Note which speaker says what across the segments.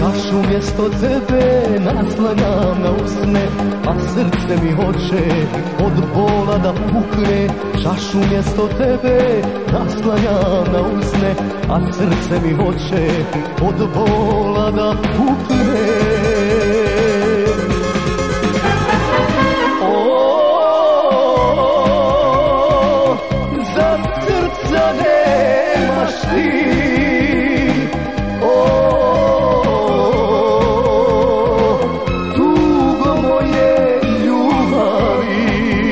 Speaker 1: čašu mjesto tebe naslanjam na usne, a srce mi hoće od bola da pukne. Čašu mjesto tebe naslanjam na usne, a srce mi hoće od bola da pukne. Za srca nemaš ti, tugo moje ljubavi.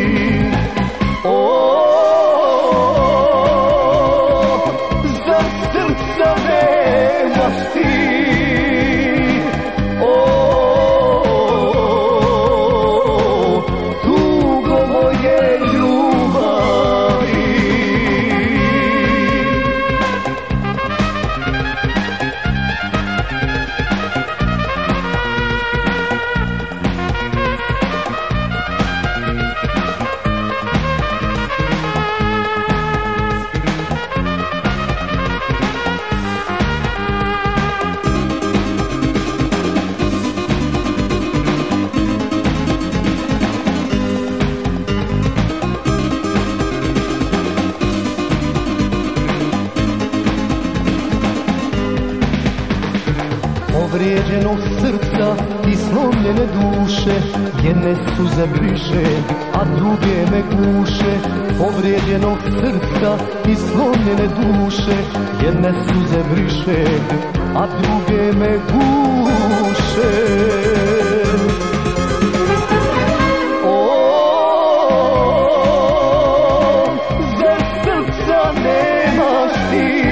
Speaker 1: Za srca nemaš ti, tugo moje ljubavi. Povrijeđenog srca i slomljene duše, jedne suze briše, a druge me guše. Povrijeđenog srca i slomljene duše, jedne suze briše, a druge me guše. Za srca nemaš ti,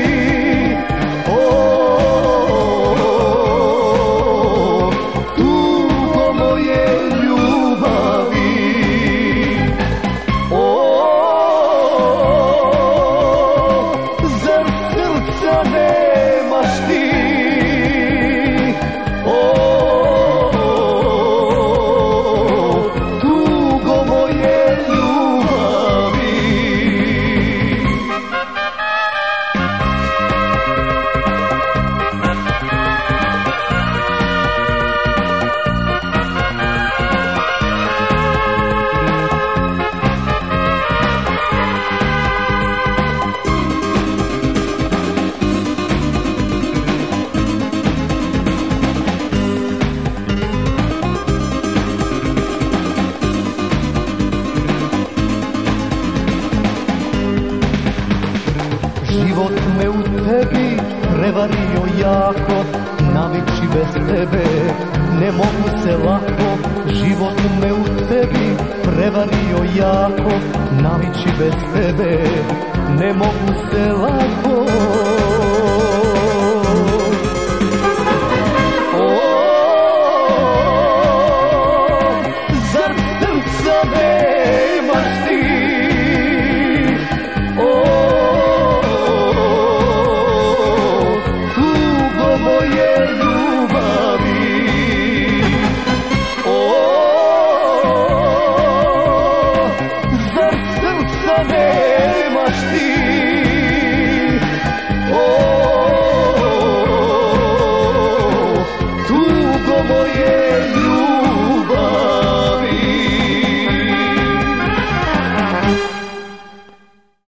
Speaker 1: život me u tebi prevario jako, navići bez tebe ne mogu se lako. Život me u tebi prevario jako, navići bez tebe ne mogu se lako.